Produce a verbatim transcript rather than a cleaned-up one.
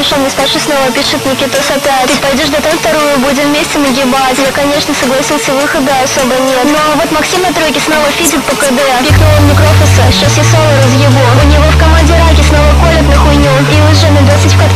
решил не старше снова, пишет Никитос опять. Ты пойдешь дотать вторую, будем вместе нагибать. Я, конечно, согласился, выхода особо нет. Но вот Максим на тройке снова физит по КД. Пикнул он Микрофоса, сейчас я соло разъебу. У него в команде раки снова колят на хуйню. И уже на двадцать в катке